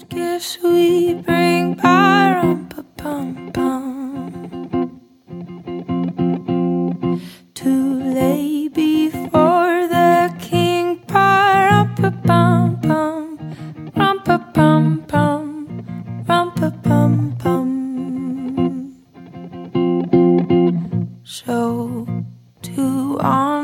gifts we bring, pa-rum-pa-pum-pum, to lay before the king, pa-rum-pa-pum-pum, rum-pa-pum-pum, rum-pa-pum-pum. So to honor